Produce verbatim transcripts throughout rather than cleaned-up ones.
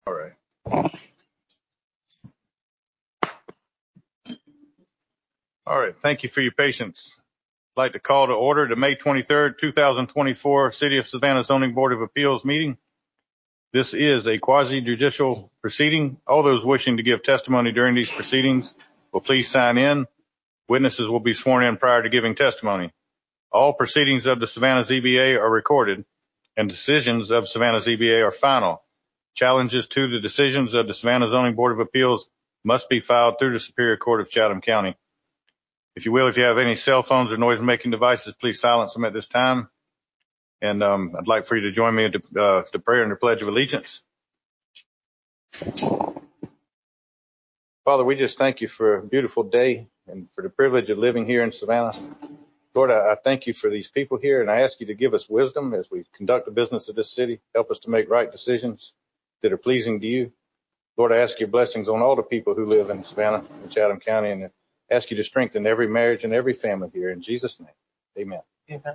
All right. All right. Thank you for your patience. I'd like to call to order the May twenty-third, two thousand twenty-four City of Savannah Zoning Board of Appeals meeting. This is a quasi-judicial proceeding. All those wishing to give testimony during these proceedings will please sign in. Witnesses will be sworn in prior to giving testimony. All proceedings of the Savannah Z B A are recorded, and decisions of Savannah Z B A are final. Challenges to the decisions of the Savannah Zoning Board of Appeals must be filed through the Superior Court of Chatham County. If you will, if you have any cell phones or noise-making devices, please silence them at this time. And um, I'd like for you to join me in the, uh, the prayer and the Pledge of Allegiance. Father, we just thank you for a beautiful day and for the privilege of living here in Savannah. Lord, I, I thank you for these people here, and I ask you to give us wisdom as we conduct the business of this city. Help us to make right decisions that are pleasing to you. Lord, I ask your blessings on all the people who live in Savannah and Chatham County, and I ask you to strengthen every marriage and every family here. In Jesus' name, amen. Amen.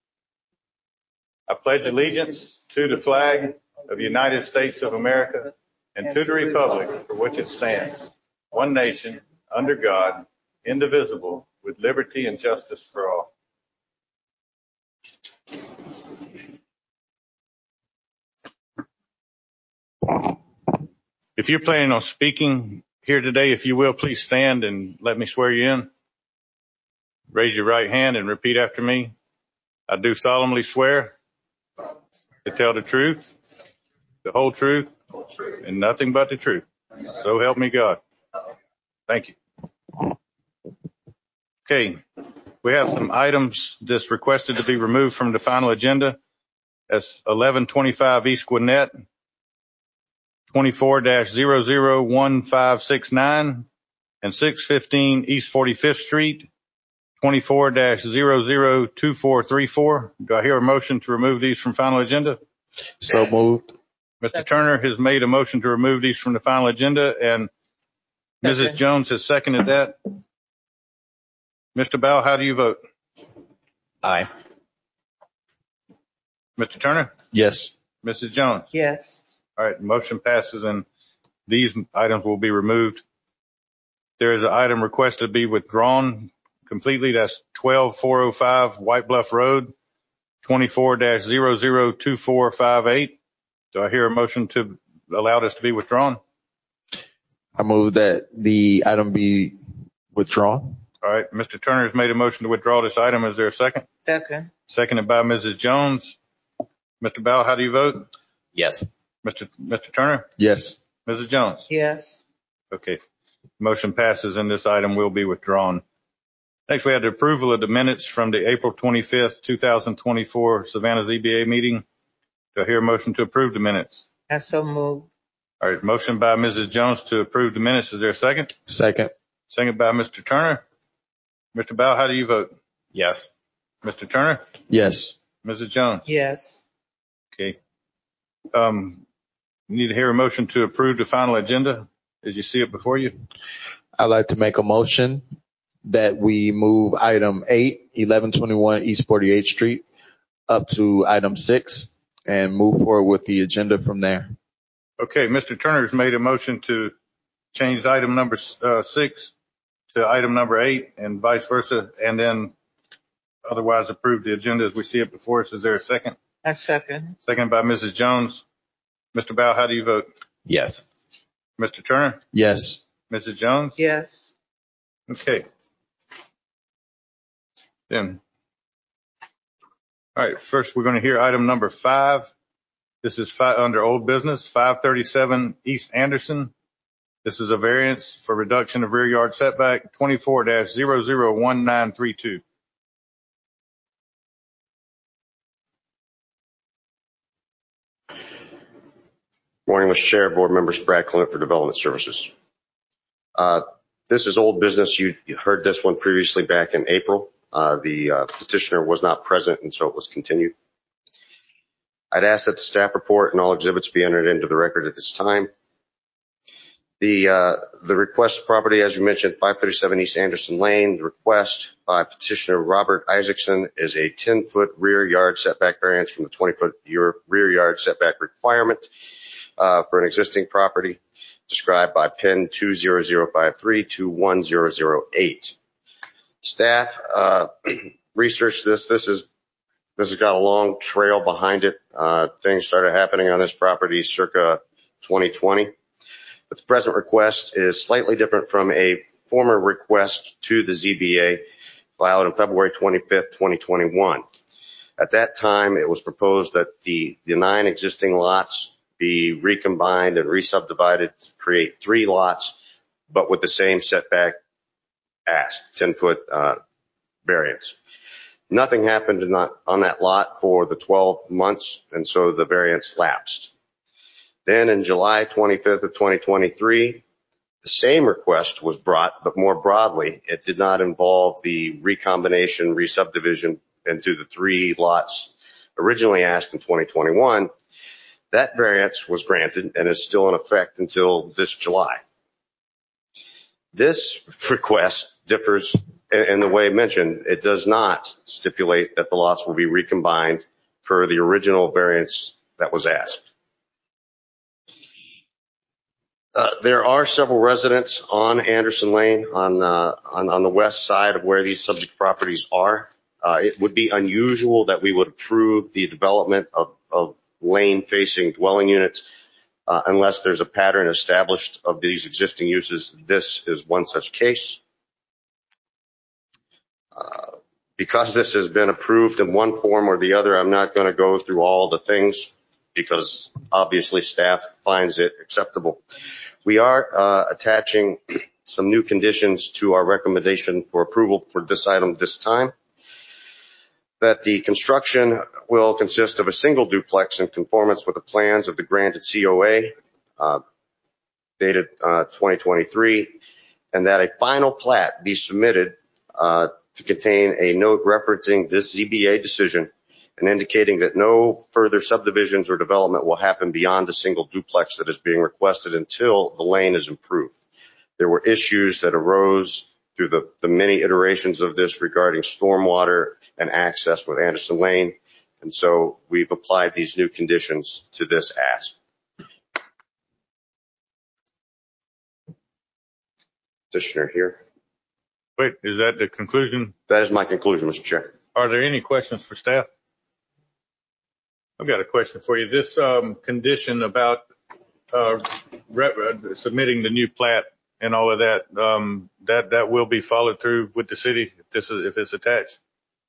I pledge allegiance to the flag of the United States of America and to the republic for which it stands, one nation, under God, indivisible, with liberty and justice for all. If you're planning on speaking here today, if you will, please stand and let me swear you in. Raise your right hand and repeat after me. I do solemnly swear to tell the truth, the whole truth, and nothing but the truth. So help me God. Thank you. Okay, we have some items that's requested to be removed from the final agenda. That's eleven twenty-five East Gwinnett, twenty-four dash zero zero one five six nine, and six fifteen East forty-fifth Street, twenty-four dash zero zero two four three four. Do I hear a motion to remove these from final agenda? So moved. Mister Turner has made a motion to remove these from the final agenda, and Missus Jones has seconded that. Mister Bell, how do you vote? Aye. Mister Turner? Yes. Missus Jones? Yes. All right, motion passes, and these items will be removed. There is an item requested to be withdrawn completely. That's twelve four oh five White Bluff Road, twenty-four dash zero zero two four five eight. Do I hear a motion to allow this to be withdrawn? I move that the item be withdrawn. All right, Mister Turner has made a motion to withdraw this item. Is there a second? Second. Seconded by Missus Jones. Mister Bell, how do you vote? Yes. Mister Mister Turner? Yes. Missus Jones? Yes. Okay. Motion passes and this item will be withdrawn. Next, we have the approval of the minutes from the April twenty-fifth, two thousand twenty-four Savannah Z B A meeting. Do I hear a motion to approve the minutes? I so move. All right. Motion by Missus Jones to approve the minutes. Is there a second? Second. Second by Mister Turner. Mister Bell, how do you vote? Yes. Mister Turner? Yes. Missus Jones? Yes. Okay. Um, you need to hear a motion to approve the final agenda as you see it before you. I'd like to make a motion that we move item eight, eleven twenty-one East forty-eighth Street up to item six and move forward with the agenda from there. Okay. Mister Turner's made a motion to change item number uh, six to item number eight and vice versa, and then otherwise approve the agenda as we see it before us. Is there a second? I second. Second by Missus Jones. Mister Bow, how do you vote? Yes. Mister Turner? Yes. Missus Jones? Yes. Okay. Then, all right, first we're going to hear item number five. This is five, under old business, five thirty-seven East Anderson. This is a variance for reduction of rear yard setback, twenty-four dash zero zero one nine three two. Morning, Mister Chair, board members, Brad Clement for Development Services. Uh, this is old business. You, you heard this one previously back in April. Uh, the uh, petitioner was not present, and so it was continued. I'd ask that the staff report and all exhibits be entered into the record at this time. The uh, the request property, as you mentioned, five thirty-seven East Anderson Lane. The request by petitioner Robert Isaacson is a ten-foot rear yard setback variance from the twenty-foot rear yard setback requirement. uh, for an existing property described by P I N two zero zero five three two one zero zero eight. Staff uh, researched this. This is this has got a long trail behind it. Uh, things started happening on this property circa twenty twenty. But the present request is slightly different from a former request to the Z B A filed on February twenty-fifth, twenty twenty-one. At that time, it was proposed that the, the nine existing lots be recombined and re-subdivided to create three lots, but with the same setback asked, ten-foot uh, variance. Nothing happened in that, on that lot for the twelve months, and so the variance lapsed. Then in July twenty-fifth of twenty twenty-three, the same request was brought, but more broadly. It did not involve the recombination, re-subdivision into the three lots originally asked in twenty twenty-one. That variance was granted and is still in effect until this July. This request differs in the way mentioned. It does not stipulate that the lots will be recombined per the original variance that was asked. Uh, there are several residents on Anderson Lane on, uh, on, on the west side of where these subject properties are. Uh, it would be unusual that we would approve the development of, of lane-facing dwelling units uh, unless there's a pattern established of these existing uses. This is one such case. Uh, because this has been approved in one form or the other, I'm not going to go through all the things because obviously staff finds it acceptable. We are uh, attaching some new conditions to our recommendation for approval for this item this time. That the construction will consist of a single duplex in conformance with the plans of the granted C O A, uh, dated uh, twenty twenty-three, and that a final plat be submitted uh, to contain a note referencing this Z B A decision and indicating that no further subdivisions or development will happen beyond the single duplex that is being requested until the lane is improved. There were issues that arose through the, the many iterations of this regarding stormwater and access with Anderson Lane. And so we've applied these new conditions to this ask. Petitioner here. Wait, is that the conclusion? That is my conclusion, Mister Chair. Are there any questions for staff? I've got a question for you. This um, condition about uh, rep- submitting the new plat and all of that, um, that that will be followed through with the city if this is if it's attached.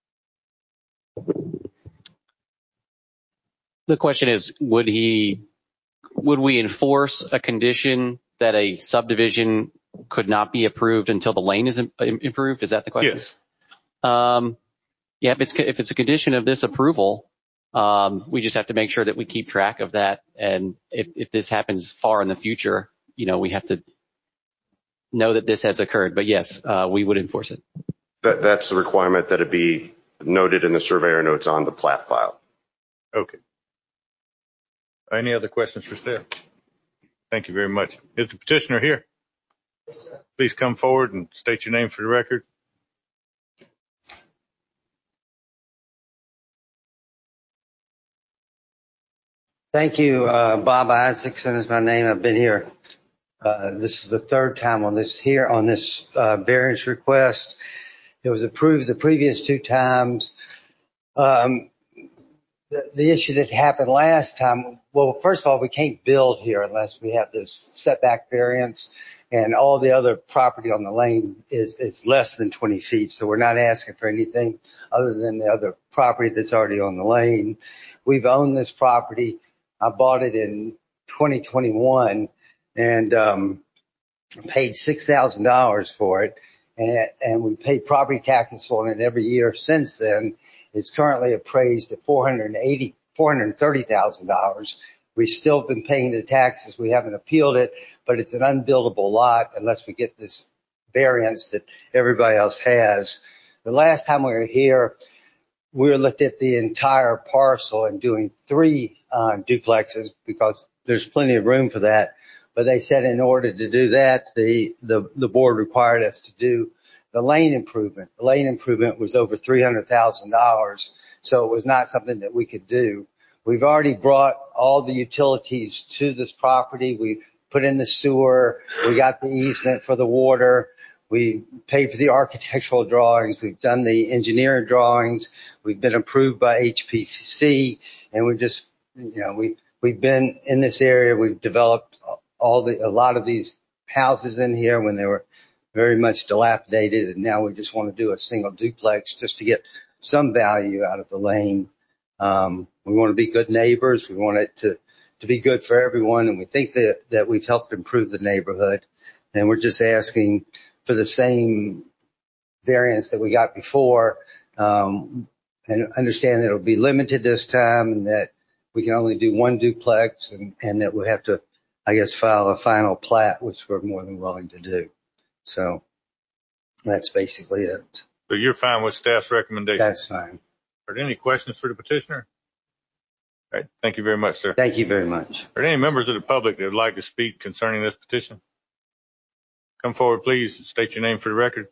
The question is, would he, would we enforce a condition that a subdivision could not be approved until the lane is im- improved? Is that the question? Yes. Um, yeah, if it's if it's a condition of this approval, um, we just have to make sure that we keep track of that. And if if this happens far in the future, you know, we have to know that this has occurred. But yes, uh, we would enforce it. That, that's the requirement that it be noted in the surveyor notes on the plat file. Okay. Any other questions for staff? Thank you very much. Is the petitioner here? Yes, sir. Please come forward and state your name for the record. Thank you. Uh, Bob Isaacson is my name. I've been here. Uh, this is the third time on this here on this uh, variance request. It was approved the previous two times. Um, the, the issue that happened last time, well, first of all, we can't build here unless we have this setback variance, and all the other property on the lane is, is less than twenty feet. So we're not asking for anything other than the other property that's already on the lane. We've owned this property. I bought it in twenty twenty-one and um, paid six thousand dollars for it. And, and we paid property taxes on it every year since then. It's currently appraised at four hundred eighty, four hundred thirty thousand dollars. We've still been paying the taxes. We haven't appealed it, but it's an unbuildable lot unless we get this variance that everybody else has. The last time we were here, we looked at the entire parcel and doing three uh, duplexes because there's plenty of room for that. But they said in order to do that, the, the, the board required us to do the lane improvement. The lane improvement was over three hundred thousand dollars. So it was not something that we could do. we've already brought all the utilities to this property. We put in the sewer. We got the easement for the water. We paid for the architectural drawings. We've done the engineering drawings. We've been approved by H P C, and we just, you know, we, we've been in this area. We've developed all the, a lot of these houses in here when they were very much dilapidated, and now we just want to do a single duplex just to get some value out of the lane. Um, we want to be good neighbors. We want it to, to be good for everyone, and we think that, that we've helped improve the neighborhood, and we're just asking for the same variance that we got before, um, and understand that it'll be limited this time and that we can only do one duplex, and, and that we have to, I guess, file a final plat, which we're more than willing to do. So that's basically it. So you're fine with staff's recommendation? That's fine. Are there any questions for the petitioner? All right. Thank you very much, sir. Thank you very much. Are there any members of the public that would like to speak concerning this petition? Come forward, please. State your name for the record.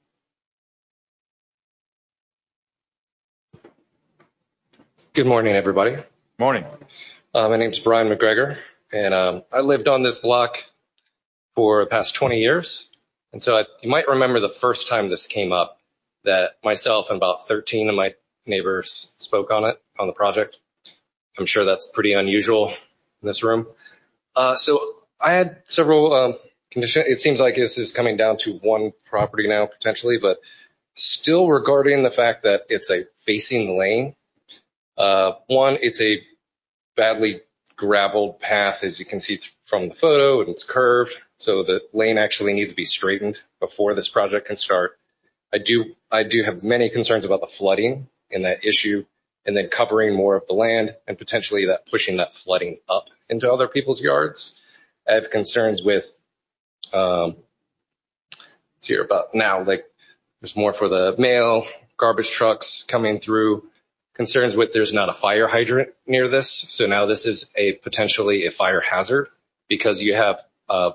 Good morning, everybody. Morning. Uh, my name is Brian McGregor, and um, I lived on this block for the past twenty years. And so I, you might remember the first time this came up that myself and about thirteen of my neighbors spoke on it, on the project. I'm sure that's pretty unusual in this room. Uh, so I had several um, conditions. It seems like this is coming down to one property now, potentially, but still regarding the fact that it's a facing lane. Uh, one, it's a badly graveled path, as you can see th- from the photo, and it's curved. So the lane actually needs to be straightened before this project can start. I do, I do have many concerns about the flooding in that issue, and then covering more of the land and potentially that pushing that flooding up into other people's yards. I have concerns with, um, let's hear about now, like there's more for the mail, garbage trucks coming through. Concerns with there's not a fire hydrant near this. So now this is a potentially a fire hazard because you have, uh,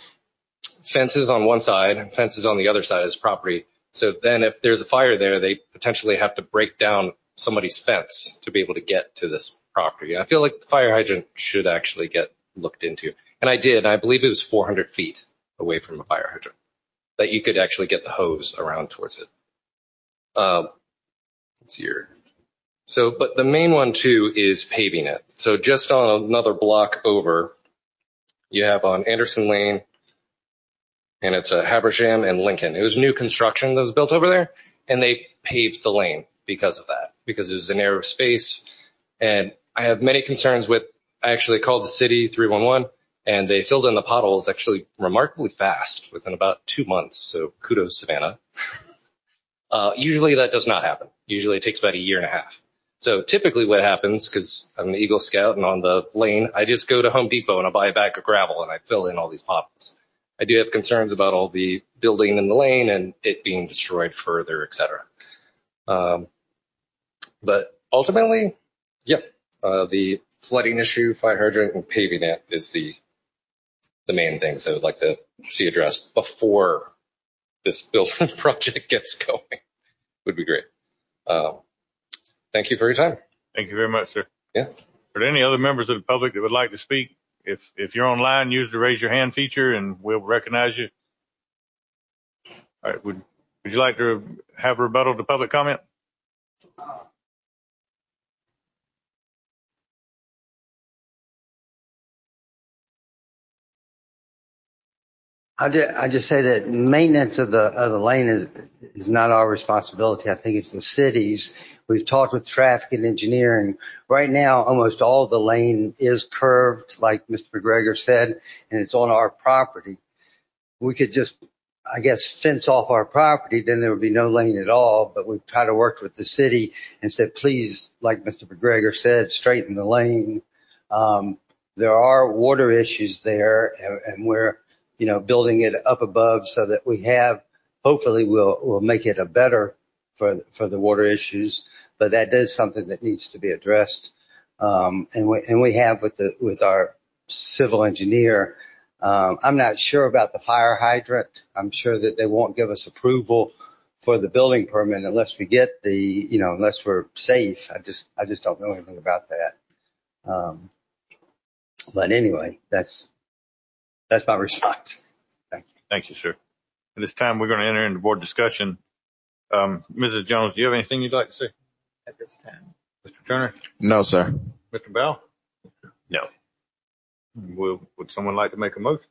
fences on one side and fences on the other side of this property. So then if there's a fire there, they potentially have to break down somebody's fence to be able to get to this property. And I feel like the fire hydrant should actually get looked into. And I did. I believe it was four hundred feet away from a fire hydrant that you could actually get the hose around towards it. Um, let's see here. So, but the main one too is paving it. So just on another block over, you have on Anderson Lane, and it's a Habersham and Lincoln. It was new construction that was built over there, and they paved the lane because of that, because it was a narrow space. And I have many concerns with, I actually called the city three one one, and they filled in the potholes actually remarkably fast within about two months. So kudos, Savannah. uh, usually that does not happen. Usually it takes about a year and a half. So typically what happens, because I'm an Eagle Scout and on the lane, I just go to Home Depot and I buy a bag of gravel and I fill in all these potholes. I do have concerns about all the building in the lane and it being destroyed further, et cetera. Um, but ultimately, yeah, uh, the flooding issue, fire hydrant, and paving it is the the main things I would like to see addressed before this building project gets going. Would be great. Um, Thank you for your time. Thank you very much, sir. Yeah. Are there any other members of the public that would like to speak? If if you're online, use the raise your hand feature and we'll recognize you. All right. Would would you like to have a rebuttal to public comment? I just, I just say that maintenance of the of the lane is is not our responsibility. I think it's the city's. We've talked with traffic and engineering. Right now, almost all of the lane is curved, like Mister McGregor said, and it's on our property. We could just, I guess, fence off our property, then there would be no lane at all. But we've tried to work with the city and said, please, like Mister McGregor said, straighten the lane. Um, there are water issues there, and, and we're, you know, building it up above so that we have, hopefully we'll, we'll make it a better for, for the water issues. But that is something that needs to be addressed. Um, and we, and we have with the, with our civil engineer. Um, I'm not sure about the fire hydrant. I'm sure that they won't give us approval for the building permit unless we get the, you know, unless we're safe. I just, I just don't know anything about that. Um, but anyway, that's, that's my response. Thank you. Thank you, sir. At this time, we're going to enter into board discussion. Um, Missus Jones, do you have anything you'd like to say at this time? Mister Turner? No, sir. Mister Bell? No. Will, would someone like to make a motion?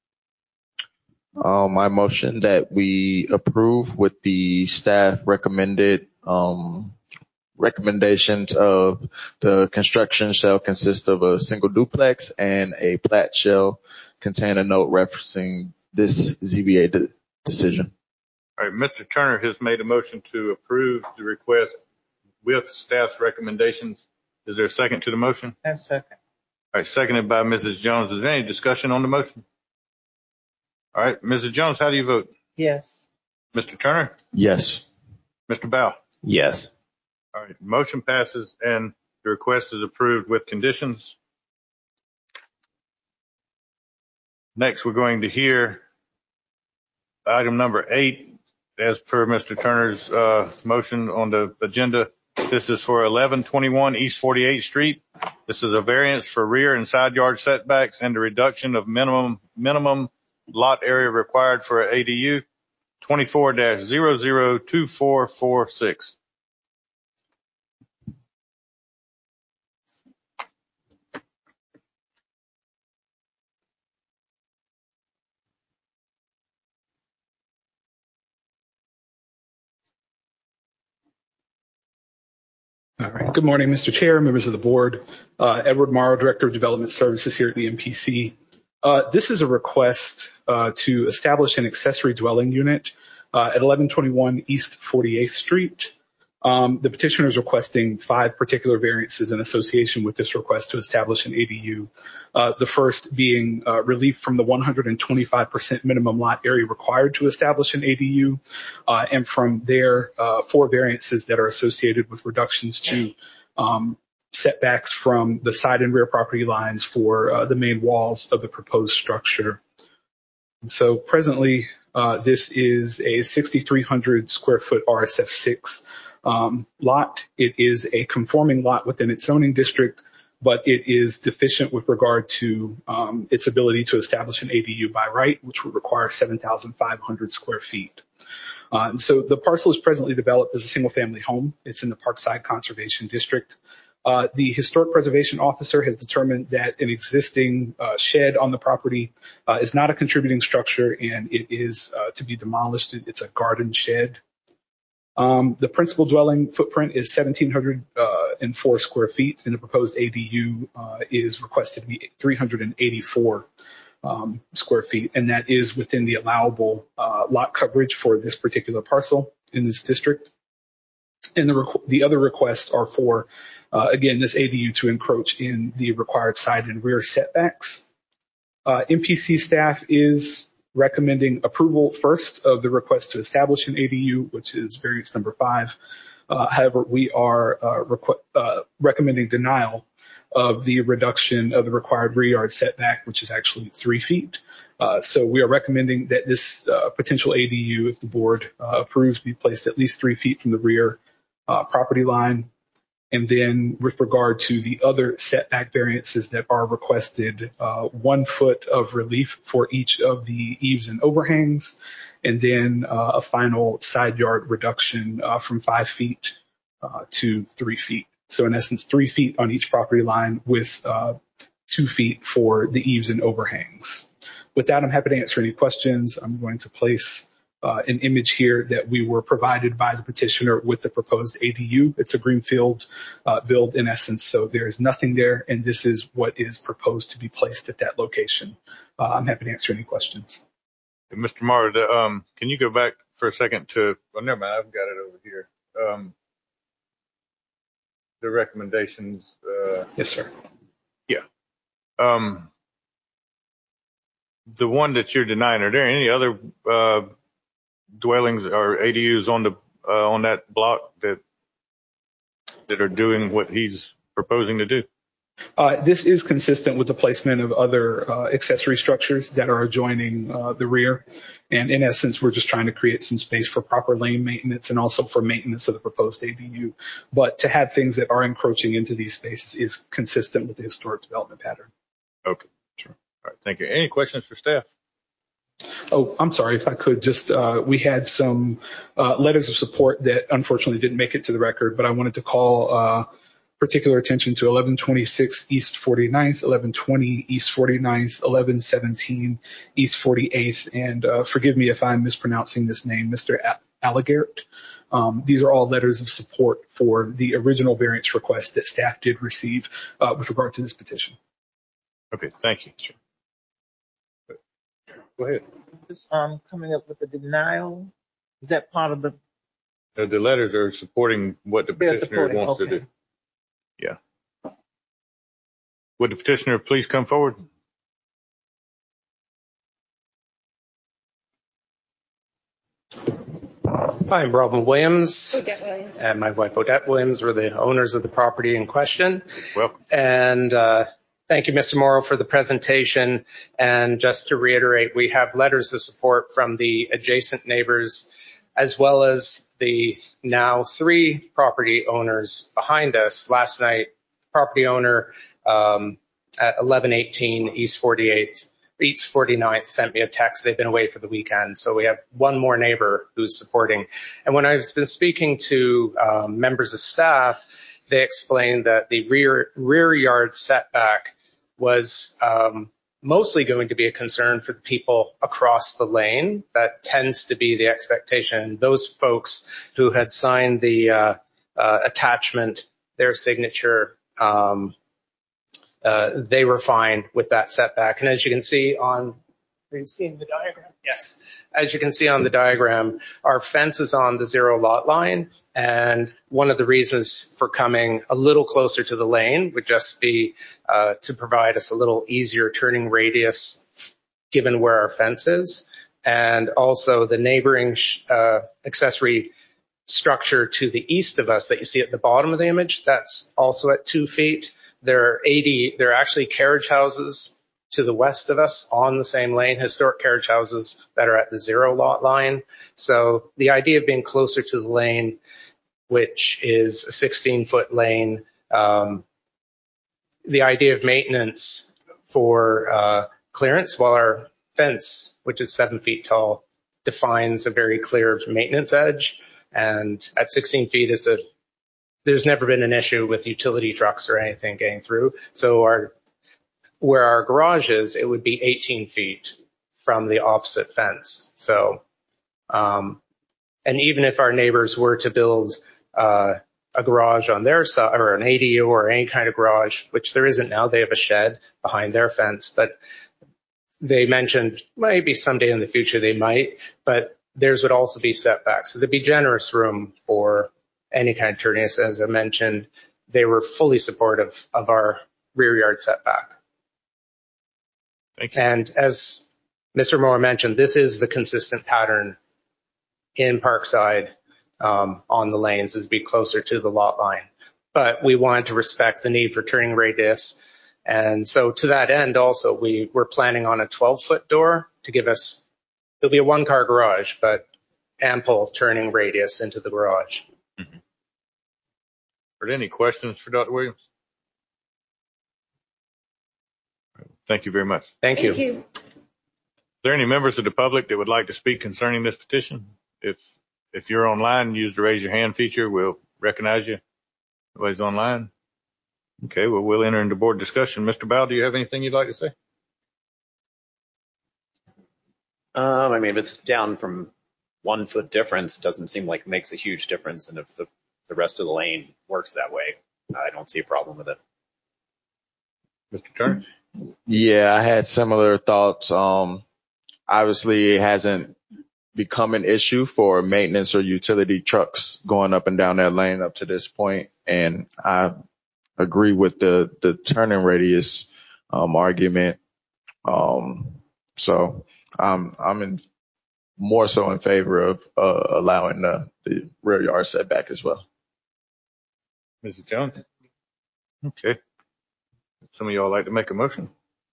Um, my motion that we approve with the staff recommended, um, recommendations of the construction shall consist of a single duplex and a plat shall contain a note referencing this Z B A de- decision. All right, Mister Turner has made a motion to approve the request with staff's recommendations. Is there a second to the motion? That's second. All right, seconded by Missus Jones. Is there any discussion on the motion? All right, Missus Jones, how do you vote? Yes. Mister Turner? Yes. Mister Bow? Yes. All right, motion passes and the request is approved with conditions. Next, we're going to hear item number eight, as per Mister Turner's uh, motion on the agenda. This is for eleven twenty-one East forty-eighth Street. This is a variance for rear and side yard setbacks and the reduction of minimum minimum lot area required for an A D U, twenty-four dash zero zero two four four six. All right. Good morning, Mister Chair, members of the board. Uh, Edward Morrow, Director of Development Services here at the M P C. Uh, this is a request uh, to establish an accessory dwelling unit uh, at eleven twenty-one East forty-eighth Street. Um, the petitioner is requesting five particular variances in association with this request to establish an A D U. Uh, the first being uh, relief from the one hundred twenty-five percent minimum lot area required to establish an A D U, uh, and from there, uh, four variances that are associated with reductions to um, setbacks from the side and rear property lines for uh, the main walls of the proposed structure. And so presently, uh, this is a sixty-three hundred square foot R S F six Um, lot. It is a conforming lot within its zoning district, but it is deficient with regard to um, its ability to establish an A D U by right, which would require seven thousand five hundred square feet. Uh, and so the parcel is presently developed as a single family home. It's in the Parkside Conservation District. Uh, the Historic Preservation Officer has determined that an existing uh, shed on the property uh, is not a contributing structure and it is uh, to be demolished. It's a garden shed. Um, the principal dwelling footprint is one thousand seven hundred four square feet, and the proposed A D U uh, is requested to be three hundred eighty-four um, square feet, and that is within the allowable uh, lot coverage for this particular parcel in this district. And the, requ- the other requests are for, uh, again, this A D U to encroach in the required side and rear setbacks. Uh, M P C staff is recommending approval first of the request to establish an A D U, which is variance number five. Uh, however, we are uh, requ- uh, recommending denial of the reduction of the required rear yard setback, which is actually three feet. Uh, so we are recommending that this uh, potential A D U, if the board uh, approves, be placed at least three feet from the rear uh, property line. And then with regard to the other setback variances that are requested, uh, one foot of relief for each of the eaves and overhangs, and then uh, a final side yard reduction uh, from five feet uh, to three feet. So in essence, three feet on each property line with uh, two feet for the eaves and overhangs. With that, I'm happy to answer any questions. I'm going to place Uh, an image here that we were provided by the petitioner with the proposed A D U. It's a greenfield uh, build in essence, so there is nothing there, and this is what is proposed to be placed at that location. Uh, I'm happy to answer any questions. Mister Morrow, the, um, can you go back for a second to, well, never mind, I've got it over here. Um, the recommendations. Uh, yes, sir. Yeah. Um, the one that you're denying, are there any other uh, dwellings or A D Us on the uh, on that block that that are doing what he's proposing to do? Uh, this is consistent with the placement of other uh, accessory structures that are adjoining uh, the rear. And in essence, we're just trying to create some space for proper lane maintenance and also for maintenance of the proposed A D U. But to have things that are encroaching into these spaces is consistent with the historic development pattern. Okay, sure. All right, thank you. Any questions for staff? Oh, I'm sorry, if I could just, uh, we had some uh, letters of support that unfortunately didn't make it to the record, but I wanted to call uh, particular attention to eleven twenty-six East forty-ninth, eleven twenty East forty-ninth, eleven seventeen East forty-eighth, and uh, forgive me if I'm mispronouncing this name, Mister Allegert. Um, these are all letters of support for the original variance request that staff did receive uh, with regard to this petition. Okay, thank you. Sure. Go ahead. This, um, coming up with the denial, is that part of the? Uh, the letters are supporting what the They're petitioner supporting, wants okay. to do. Yeah. Would the petitioner please come forward? Hi, I'm Robin Williams, Odette Williams, and my wife Odette Williams. We're the owners of the property in question. Welcome. And uh, thank you, Mister Morrow, for the presentation. And just to reiterate, we have letters of support from the adjacent neighbors, as well as the now three property owners behind us. Last night, property owner um, at eleven eighteen East forty-eighth. East forty-ninth sent me a text. They've been away for the weekend. So we have one more neighbor who's supporting. And when I've been speaking to um, members of staff, they explained that the rear, rear yard setback was um, mostly going to be a concern for the people across the lane. That tends to be the expectation. Those folks who had signed the uh, uh, attachment, their signature, um, Uh, they were fine with that setback. And as you can see on, are you seeing the diagram? Yes. As you can see on the diagram, our fence is on the zero lot line. And one of the reasons for coming a little closer to the lane would just be uh, to provide us a little easier turning radius given where our fence is. And also the neighboring uh, accessory structure to the east of us that you see at the bottom of the image, that's also at two feet. There are eighty, there are actually carriage houses to the west of us on the same lane, historic carriage houses that are at the zero lot line. So the idea of being closer to the lane, which is a sixteen foot lane, um, the idea of maintenance for uh, clearance, while our fence, which is seven feet tall, defines a very clear maintenance edge. And at sixteen feet is a there's never been an issue with utility trucks or anything getting through. So our, where our garage is, it would be eighteen feet from the opposite fence. So, um, and even if our neighbors were to build, uh, a garage on their side or an A D U or any kind of garage, which there isn't now, they have a shed behind their fence, but they mentioned maybe someday in the future they might, but theirs would also be setbacks. So there'd be generous room for any kind of turning. As I mentioned, they were fully supportive of our rear yard setback. Thank you. And as Mister Moore mentioned, this is the consistent pattern in Parkside um, on the lanes, is be closer to the lot line. But we wanted to respect the need for turning radius. And so to that end also, we were planning on a twelve foot door to give us, it'll be a one car garage, but ample turning radius into the garage. Mm-hmm. Are there any questions for Doctor Williams? Thank you very much. Thank, Thank you. you. Are there any members of the public that would like to speak concerning this petition? If if you're online, use the raise your hand feature. We'll recognize you. Nobody's online. Okay, well, we'll enter into board discussion. Mister Bow, do you have anything you'd like to say? Um, I mean, if it's down from one foot difference, it doesn't seem like it makes a huge difference. And if the, the rest of the lane works that way, I don't see a problem with it. Mister Turner? Yeah, I had similar thoughts. Um, obviously, it hasn't become an issue for maintenance or utility trucks going up and down that lane up to this point. And I agree with the, the turning radius um, argument. Um, so I'm, I'm in more so in favor of uh, allowing the, the rear yard setback as well. Missus Jones? Okay. Some of y'all like to make a motion?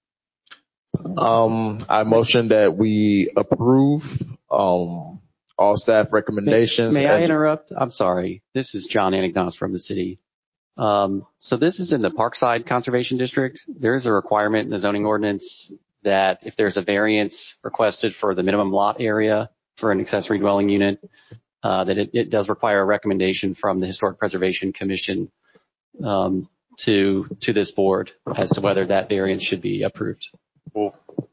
Um, I motion that we approve um, all staff recommendations. May, may I as- interrupt? I'm sorry. This is John Anagnos from the city. Um, so this is in the Parkside Conservation District. There is a requirement in the zoning ordinance that if there's a variance requested for the minimum lot area for an accessory dwelling unit, uh, that it, it does require a recommendation from the Historic Preservation Commission um, to to this board as to whether that variance should be approved. Well,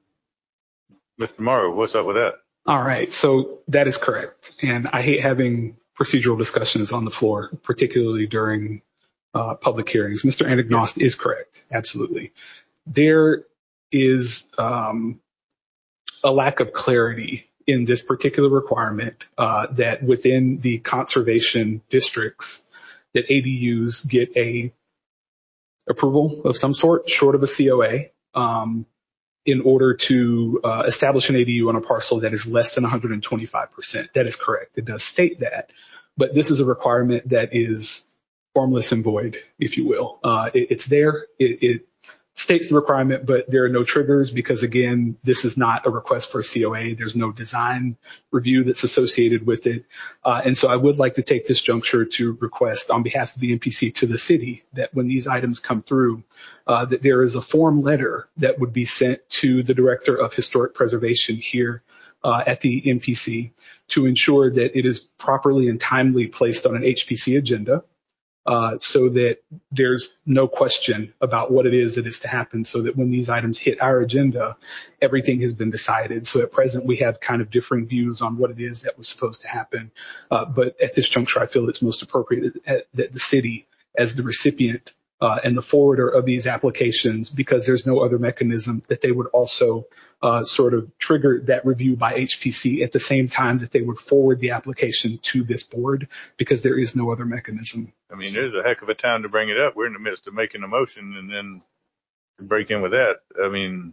Mister Morrow, what's up with that? All right, so that is correct. And I hate having procedural discussions on the floor, particularly during uh, public hearings. Mister Anagnost is correct, absolutely. There is um, a lack of clarity in this particular requirement uh, that within the conservation districts that A D Us get a approval of some sort, short of a C O A, um, in order to uh, establish an A D U on a parcel that is less than one hundred twenty-five percent. That is correct. It does state that, but this is a requirement that is formless and void, if you will. Uh, it, it's there. It, it states the requirement, but there are no triggers because, again, this is not a request for a C O A. There's no design review that's associated with it. Uh, and so I would like to take this juncture to request on behalf of the N P C to the city that when these items come through, uh, that there is a form letter that would be sent to the Director of Historic Preservation here uh, at the N P C to ensure that it is properly and timely placed on an H P C agenda. Uh, so that there's no question about what it is that is to happen, so that when these items hit our agenda, everything has been decided. So at present, we have kind of differing views on what it is that was supposed to happen. Uh, but at this juncture, I feel it's most appropriate that, that the city, as the recipient uh, and the forwarder of these applications, because there's no other mechanism, that they would also uh, sort of trigger that review by H P C at the same time that they would forward the application to this board, because there is no other mechanism. I mean, there's a heck of a time to bring it up. We're in the midst of making a motion and then break in with that. I mean,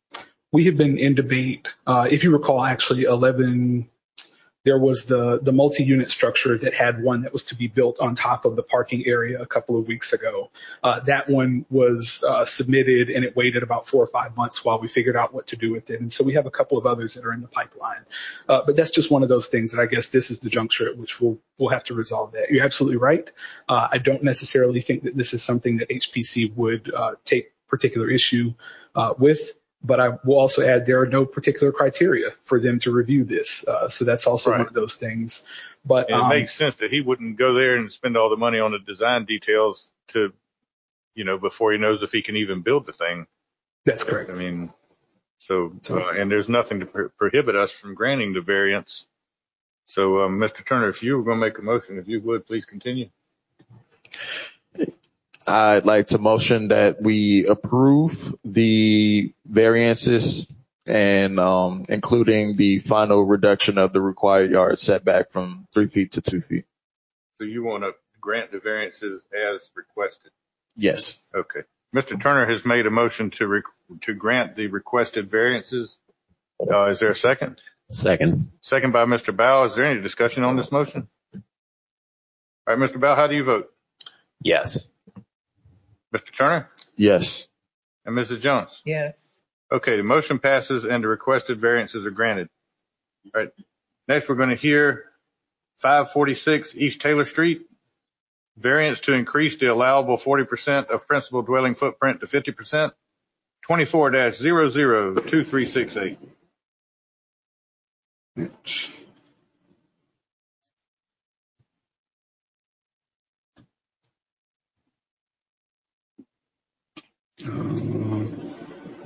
we have been in debate. Uh, if you recall, actually, eleven, there was the, the multi-unit structure that had one that was to be built on top of the parking area a couple of weeks ago. Uh, that one was uh, submitted, and it waited about four or five months while we figured out what to do with it. And so we have a couple of others that are in the pipeline. Uh, but that's just one of those things that I guess this is the juncture at which we'll, we'll have to resolve that. You're absolutely right. Uh, I don't necessarily think that this is something that H P C would uh, take particular issue uh, with. But I will also add there are no particular criteria for them to review this. Uh, so that's also right. one of those things. But and it um, makes sense that he wouldn't go there and spend all the money on the design details to, you know, before he knows if he can even build the thing. That's correct. I mean, so, uh, and there's nothing to pro- prohibit us from granting the variance. So, um, Mister Turner, if you were going to make a motion, if you would, please continue. I'd like to motion that we approve the variances and um, including the final reduction of the required yard setback from three feet to two feet. So you want to grant the variances as requested? Yes. Okay. Mister Turner has made a motion to re- to grant the requested variances. Uh, is there a second? Second. Second by Mister Bow. Is there any discussion on this motion? All right, Mister Bow, how do you vote? Yes. Mister Turner? Yes. And Missus Jones? Yes. Okay, the motion passes and the requested variances are granted. All right. Next, we're going to hear five forty-six East Taylor Street. Variance to increase the allowable forty percent of principal dwelling footprint to fifty percent. twenty-four dash zero zero two three six eight. Um,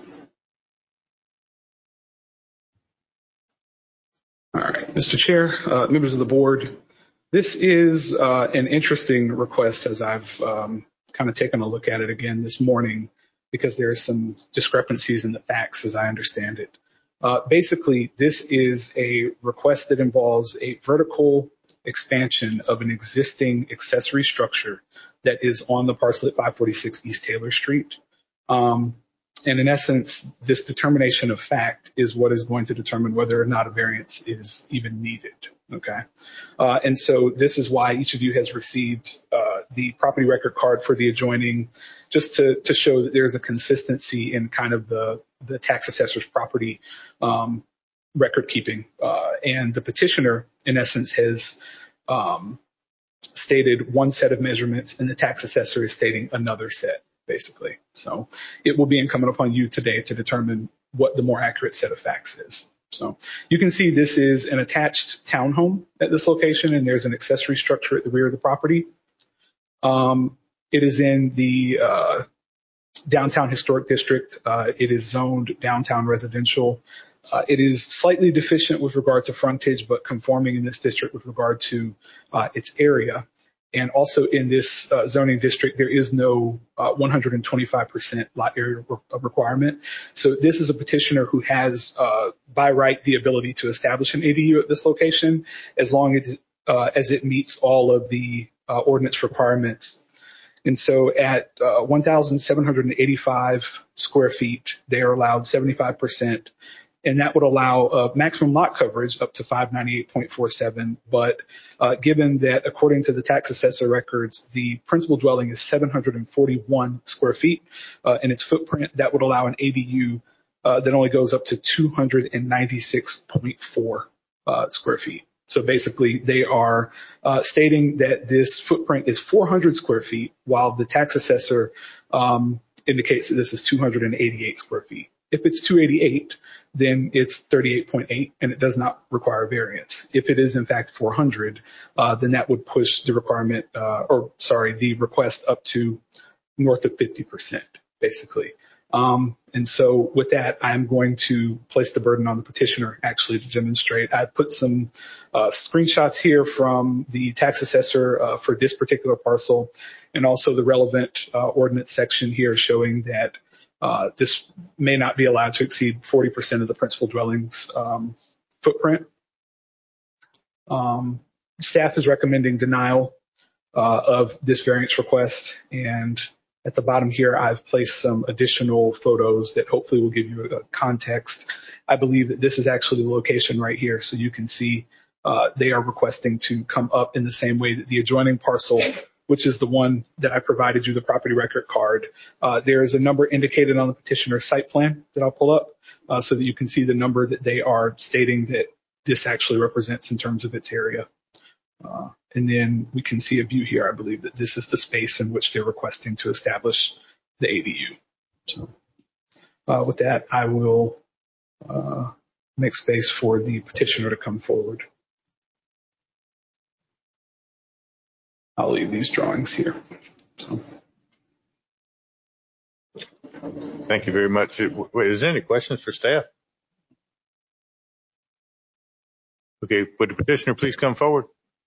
all right, Mister Chair, uh, members of the board, this is uh, an interesting request as I've um, kind of taken a look at it again this morning because there are some discrepancies in the facts as I understand it. Uh, basically, this is a request that involves a vertical expansion of an existing accessory structure that is on the parcel at five forty-six East Taylor Street. Um, and in essence, this determination of fact is what is going to determine whether or not a variance is even needed. Okay. Uh, and so this is why each of you has received uh, the property record card for the adjoining just to, to show that there's a consistency in kind of the, the tax assessor's property um, record keeping. Uh, and the petitioner, in essence, has um, stated one set of measurements, and the tax assessor is stating another set, basically. So it will be incumbent upon you today to determine what the more accurate set of facts is. So you can see this is an attached townhome at this location, and there's an accessory structure at the rear of the property. Um, it is in the uh, downtown historic district. Uh, it is zoned downtown residential. Uh, it is slightly deficient with regard to frontage, but conforming in this district with regard to uh, its area. And also in this uh, zoning district, there is no uh, one hundred twenty-five percent lot area re- requirement. So this is a petitioner who has, uh, by right, the ability to establish an A D U at this location, as long as, uh, as it meets all of the uh, ordinance requirements. And so at uh, one thousand seven hundred eighty-five square feet, they are allowed seventy-five percent. And that would allow uh, maximum lot coverage up to five ninety-eight point four seven. But uh, given that, according to the tax assessor records, the principal dwelling is seven hundred forty-one square feet uh, in its footprint, that would allow an A D U uh, that only goes up to two hundred ninety-six point four uh, square feet. So basically, they are uh, stating that this footprint is four hundred square feet, while the tax assessor um, indicates that this is two hundred eighty-eight square feet. If it's two eighty-eight, then it's thirty-eight point eight, and it does not require variance. If it is in fact four hundred, uh, then that would push the requirement, uh, or sorry, the request up to north of fifty percent, basically. Um, and so with that, I'm going to place the burden on the petitioner actually to demonstrate. I put some uh, screenshots here from the tax assessor uh, for this particular parcel, and also the relevant uh, ordinance section here showing that Uh, this may not be allowed to exceed forty percent of the principal dwelling's um, footprint. Um, staff is recommending denial uh, of this variance request. And at the bottom here, I've placed some additional photos that hopefully will give you a context. I believe that this is actually the location right here. So you can see uh, they are requesting to come up in the same way that the adjoining parcel, which is the one that I provided you the property record card. Uh, there is a number indicated on the petitioner's site plan that I'll pull up uh, so that you can see the number that they are stating that this actually represents in terms of its area. Uh, and then we can see a view here. I believe that this is the space in which they're requesting to establish the A D U. So uh, with that, I will uh, make space for the petitioner to come forward. I'll leave these drawings here. So. Thank you very much. Wait, is there any questions for staff? Okay, would the petitioner please come forward?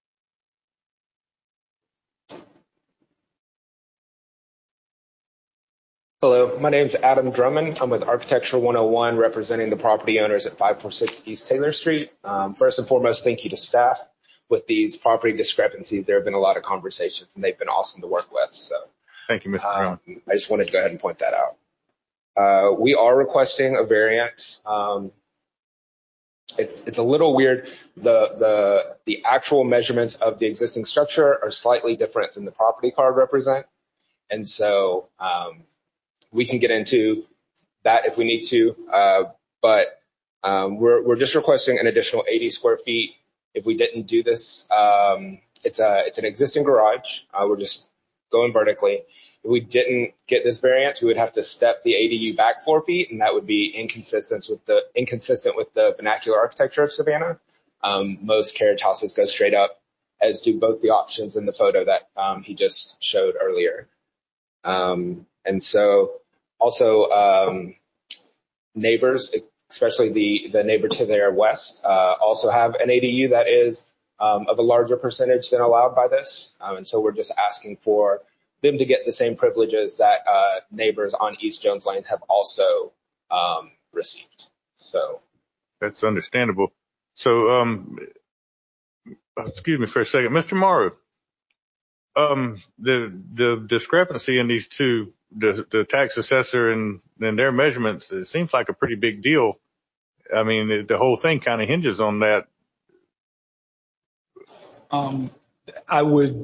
Hello, my name is Adam Drummond. I'm with Architecture one oh one, representing the property owners at five forty-six East Taylor Street. Um, first and foremost, thank you to staff. With these property discrepancies, there have been a lot of conversations, and they've been awesome to work with. So, thank you, Mister Brown. Um, I just wanted to go ahead and point that out. Uh, we are requesting a variance. Um, it's it's a little weird. The the the actual measurements of the existing structure are slightly different than the property card represent, and so um, we can get into that if we need to. Uh, but um, we're we're just requesting an additional eighty square feet. If we didn't do this, um, it's a it's an existing garage. Uh, we're just going vertically. If we didn't get this variance, we would have to step the A D U back four feet, and that would be inconsistent with the inconsistent with the vernacular architecture of Savannah. Um, most carriage houses go straight up, as do both the options in the photo that um, he just showed earlier. Um, and so, also um, neighbors, especially the the neighbor to their west, uh, also have an A D U that is um, of a larger percentage than allowed by this. Um, and so we're just asking for them to get the same privileges that uh, neighbors on East Jones Lane have also um, received. So that's understandable. So, um, excuse me for a second, Mister Morrow. Um, the the discrepancy in these two, the the tax assessor and and their measurements, it seems like a pretty big deal. I mean, the, the whole thing kind of hinges on that. Um, I would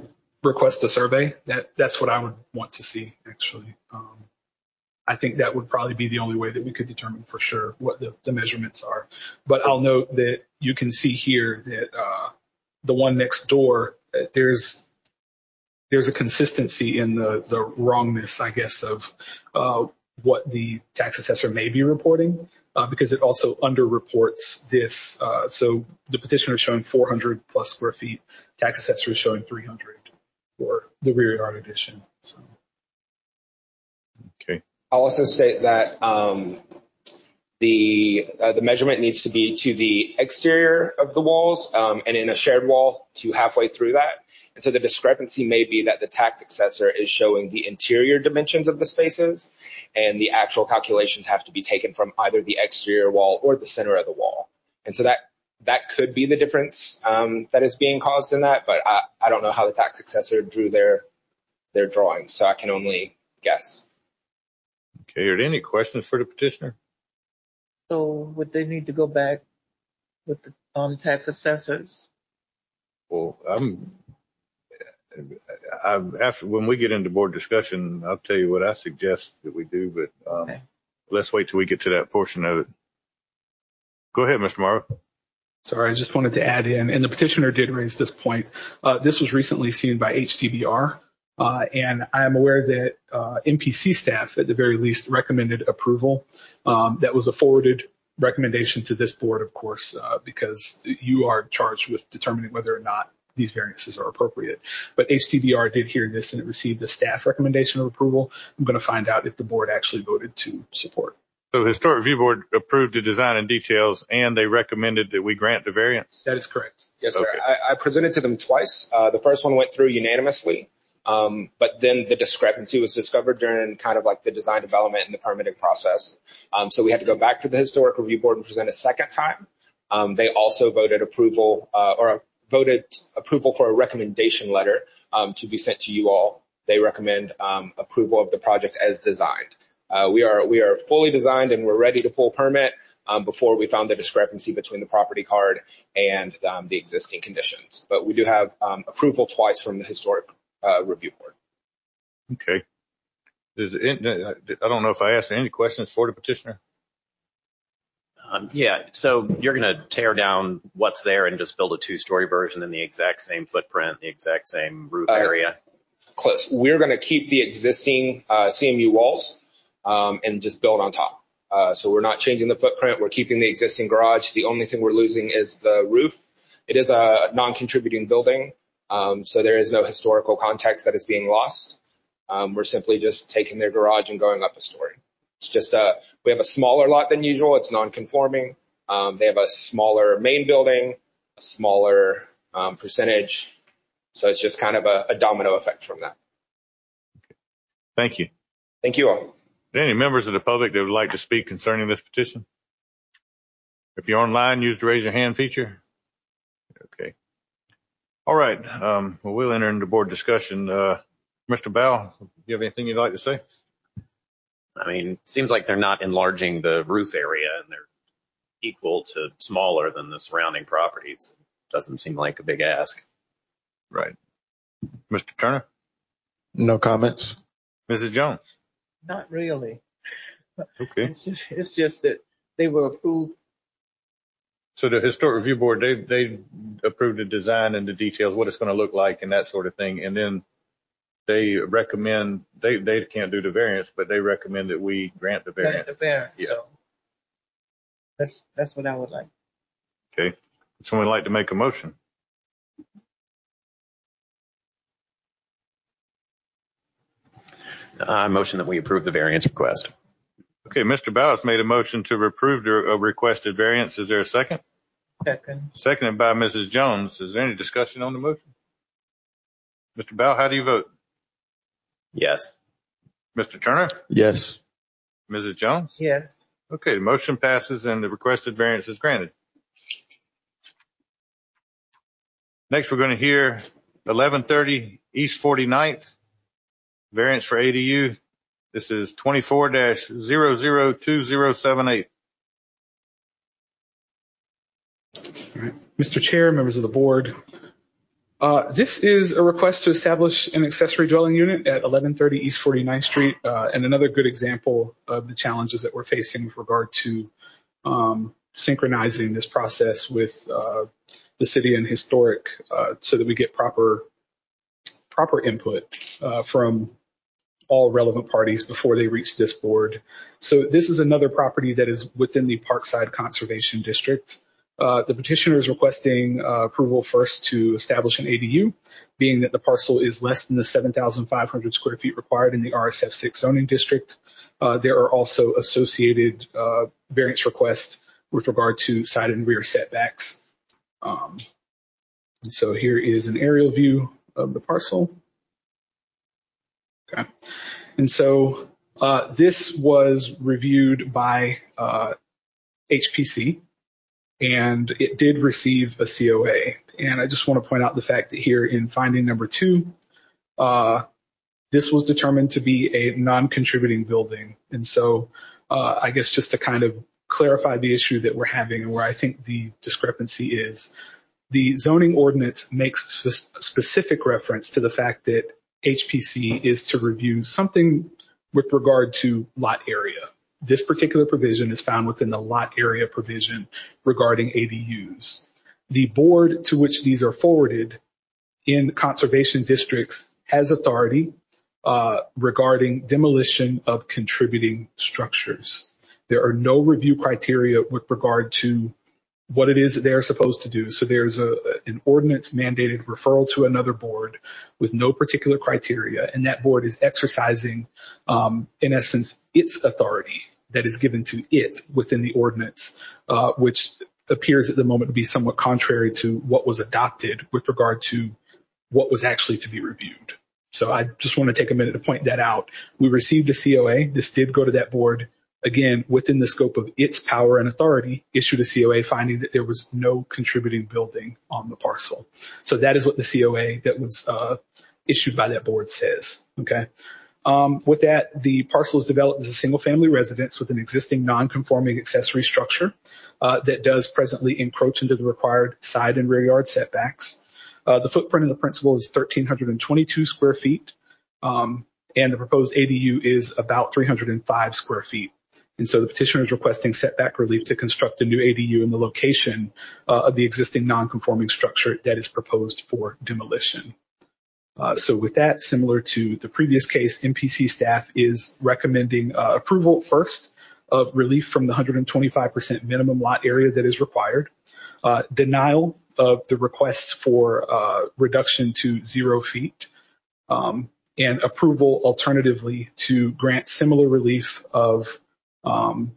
request a survey. That that's what I would want to see, actually. Um, I think that would probably be the only way that we could determine for sure what the, the measurements are. But I'll note that you can see here that uh, the one next door, uh, there's there's a consistency in the the wrongness, I guess, of uh, what the tax assessor may be reporting, uh, because it also underreports this. Uh, so the petitioner is showing four hundred plus square feet. Tax assessor is showing three hundred for the rear yard addition. So. Okay. I'll also state that um, the uh, the measurement needs to be to the exterior of the walls um, and in a shared wall to halfway through that. And so the discrepancy may be that the tax assessor is showing the interior dimensions of the spaces, and the actual calculations have to be taken from either the exterior wall or the center of the wall. And so that that could be the difference um, that is being caused in that, but I, I don't know how the tax assessor drew their their drawings, so I can only guess. Okay, are there any questions for the petitioner? So would they need to go back with the um, tax assessors? Well, I'm, I'm after when we get into board discussion, I'll tell you what I suggest that we do, but um, Okay. let's wait till we get to that portion of it. Go ahead, Mister Morrow. Sorry, I just wanted to add in, and the petitioner did raise this point. Uh, this was recently seen by H D B R, uh, and I am aware that uh, M P C staff, at the very least, recommended approval. Um, that was a forwarded recommendation to this board, of course, uh, because you are charged with determining whether or not these variances are appropriate. But H D B R did hear this, and it received a staff recommendation of approval. I'm going to find out if the board actually voted to support. So the Historic Review Board approved the design and details, and they recommended that we grant the variance? That is correct. Yes, sir. Okay. I, I presented to them twice. Uh, the first one went through unanimously, um, but then the discrepancy was discovered during kind of like the design development and the permitting process. Um, so we had to go back to the Historic Review Board and present a second time. Um, they also voted approval uh, or voted approval for a recommendation letter um, to be sent to you all. They recommend um, approval of the project as designed. Uh, we are we are fully designed and we're ready to pull permit um, before we found the discrepancy between the property card and um, the existing conditions. But we do have um, approval twice from the Historic uh, Review Board. Okay. Is it, I don't know if I asked any questions for the petitioner. Um, yeah, so you're going to tear down what's there and just build a two-story version in the exact same footprint, the exact same roof Uh, area? Close. We're going to keep the existing uh, C M U walls um, and just build on top. Uh, so we're not changing the footprint. We're keeping the existing garage. The only thing we're losing is the roof. It is a non-contributing building, um, so there is no historical context that is being lost. Um, we're simply just taking their garage and going up a story. It's just a, we have a smaller lot than usual. It's non-conforming. Um, they have a smaller main building, a smaller um, percentage. So it's just kind of a, a domino effect from that. Thank you. Thank you all. Are there any members of the public that would like to speak concerning this petition? If you're online, use the raise your hand feature. Okay. All right. Um, well, we'll enter into board discussion. Uh, Mister Bow, do you have anything you'd like to say? I mean, it seems like they're not enlarging the roof area and they're equal to smaller than the surrounding properties. Doesn't seem like a big ask. Right. Mister Turner? No comments. Missus Jones? Not really. Okay. It's just, it's just that they were approved. So the Historic Review Board, they they approved the design and the details, what it's going to look like and that sort of thing. And then they recommend, they, they can't do the variance, but they recommend that we grant the variance. The variance. Yeah. So that's, that's what I would like. Okay. Would someone like to make a motion? I motion that we approve the variance request. Okay, Mister Bowers made a motion to approve the uh, requested variance. Is there a second? Second. Seconded by Missus Jones. Is there any discussion on the motion? Mister Bow, how do you vote? Yes. Mister Turner? Yes. Missus Jones? Yes. Okay, the motion passes and the requested variance is granted. Next, we're going to hear eleven thirty East forty-ninth, variance for A D U. This is twenty-four dash zero zero two zero seven eight. All right. Mister Chair, members of the board, Uh, this is a request to establish an accessory dwelling unit at eleven thirty East forty-ninth Street, uh, and another good example of the challenges that we're facing with regard to um, synchronizing this process with uh, the city and historic uh, so that we get proper proper input uh, from all relevant parties before they reach this board. So this is another property that is within the Parkside Conservation District. Uh, the petitioner is requesting uh, approval first to establish an A D U, being that the parcel is less than the seven thousand five hundred square feet required in the R S F six zoning district. Uh, there are also associated uh, variance requests with regard to side and rear setbacks. Um, and so here is an aerial view of the parcel. Okay. And so uh, this was reviewed by uh, H P C, and it did receive a C O A. And I just want to point out the fact that here in finding number two, uh, this was determined to be a non-contributing building. And so uh, I guess just to kind of clarify the issue that we're having and where I think the discrepancy is, the zoning ordinance makes sp- specific reference to the fact that H P C is to review something with regard to lot area. This particular provision is found within the lot area provision regarding A D Us. The board to which these are forwarded in conservation districts has authority uh, regarding demolition of contributing structures. There are no review criteria with regard to what it is that they're supposed to do. So there's a, an ordinance mandated referral to another board with no particular criteria, and that board is exercising, um, in essence, its authority that is given to it within the ordinance, uh, which appears at the moment to be somewhat contrary to what was adopted with regard to what was actually to be reviewed. So I just want to take a minute to point that out. We received a C O A. This did go to that board. Again, within the scope of its power and authority, issued a C O A finding that there was no contributing building on the parcel. So that is what the C O A that was uh, issued by that board says. Okay. Um, with that, the parcel is developed as a single-family residence with an existing non-conforming accessory structure uh, that does presently encroach into the required side and rear yard setbacks. Uh, the footprint of the principal is one thousand three hundred twenty-two square feet, um, and the proposed A D U is about three hundred five square feet. And so the petitioner is requesting setback relief to construct a new A D U in the location uh, of the existing non-conforming structure that is proposed for demolition. Uh, so with that, similar to the previous case, M P C staff is recommending uh, approval first of relief from the one hundred twenty-five percent minimum lot area that is required, uh, denial of the request for uh, reduction to zero feet, um, and approval alternatively to grant similar relief of um,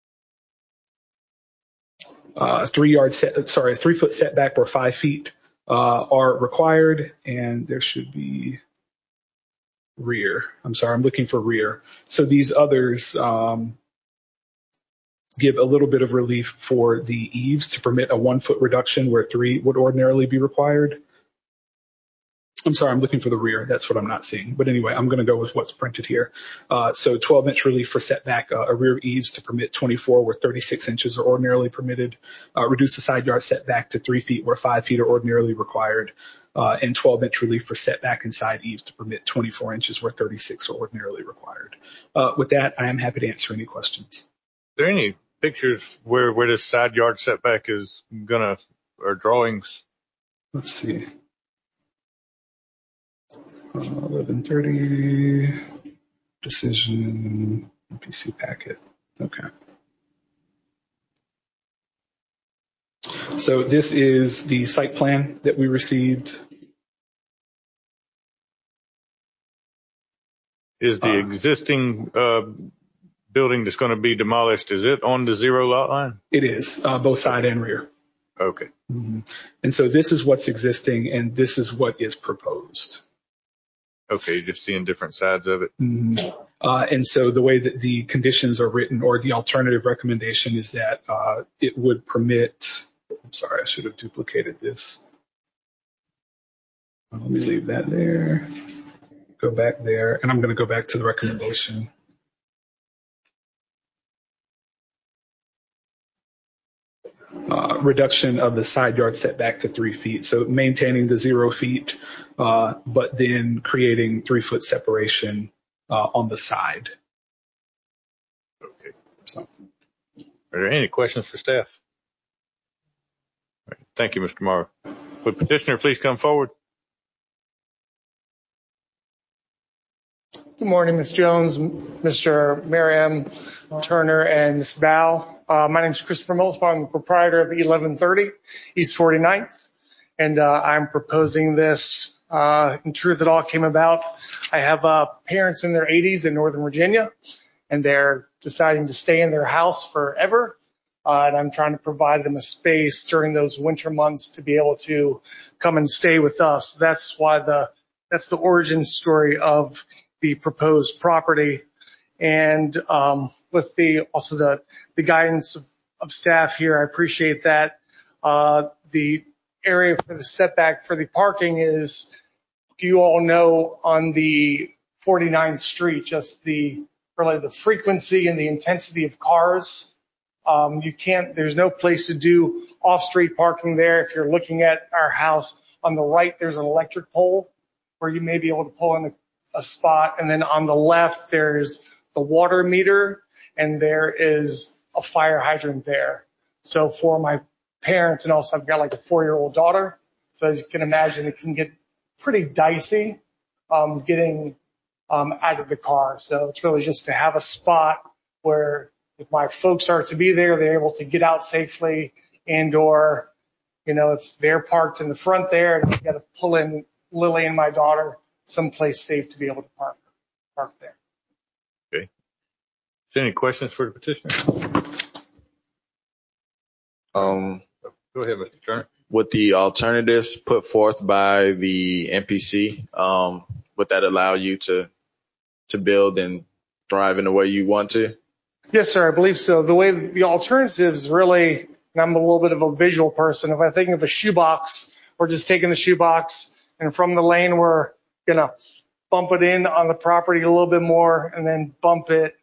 uh, three yard set, sorry, three foot setback or five feet uh, are required, and there should be rear. I'm sorry, I'm looking for rear. So these others um, give a little bit of relief for the eaves to permit a one foot reduction where three would ordinarily be required. I'm sorry, I'm looking for the rear. That's what I'm not seeing. But anyway, I'm going to go with what's printed here. Uh, so twelve inch relief for setback, uh, a rear eaves to permit twenty-four where thirty-six inches are ordinarily permitted, uh, reduce the side yard setback to three feet where five feet are ordinarily required, uh, and twelve inch relief for setback and side eaves to permit twenty-four inches where thirty-six are ordinarily required. Uh, with that, I am happy to answer any questions. Is there any pictures where, where this side yard setback is gonna, or drawings? Let's see. Uh, eleven thirty decision P C packet. Okay. So this is the site plan that we received. Is the Uh, existing uh, building that's going to be demolished, is it on the zero lot line? It is, uh, both side and rear. Okay. Mm-hmm. And so this is what's existing and this is what is proposed. Okay, you're just seeing different sides of it. Mm-hmm. Uh, and so the way that the conditions are written, or the alternative recommendation, is that uh, it would permit, I'm sorry, I should have duplicated this. Uh, let me leave that there, go back there, and I'm going to go back to the recommendation. uh, reduction of the side yard setback to three feet. So maintaining the zero feet, uh, but then creating three foot separation uh, on the side. Okay. So, are there any questions for staff? All right. Thank you, Mister Morrow. Would petitioner please come forward? Good morning, Miz Jones, Mister Merriam, Turner, and Miz Bow. Uh, my name is Christopher Millspaugh. I'm the proprietor of eleven thirty East forty-ninth, and uh, I'm proposing this. Uh, in truth, it all came about. I have uh, parents in their eighties in Northern Virginia, and they're deciding to stay in their house forever. Uh, and I'm trying to provide them a space during those winter months to be able to come and stay with us. That's why the that's the origin story of the proposed property. And um, with the also the the guidance of, of staff here, I appreciate that. Uh, the area for the setback for the parking is, if you all know, on the forty-ninth Street, just the really the frequency and the intensity of cars. Um, you can't, there's no place to do off-street parking there. If you're looking at our house on the right, there's an electric pole where you may be able to pull in a, a spot. And then on the left, there's the water meter and there is a fire hydrant there. So for my parents, and also I've got like a four-year-old daughter. So as you can imagine, it can get pretty dicey, um, getting, um, out of the car. So it's really just to have a spot where if my folks are to be there, they're able to get out safely, and or, you know, if they're parked in the front there and we've got to pull in Lily and my daughter someplace safe to be able to park, park there. Okay. Is there any questions for the petitioner? Um, Go ahead, Mister Turner. With the alternatives put forth by the N P C, um, would that allow you to to build and thrive in the way you want to? Yes, sir. I believe so. The way the alternatives really, and I'm a little bit of a visual person. If I think of a shoebox, we're just taking the shoebox and from the lane, we're going to bump it in on the property a little bit more and then bump it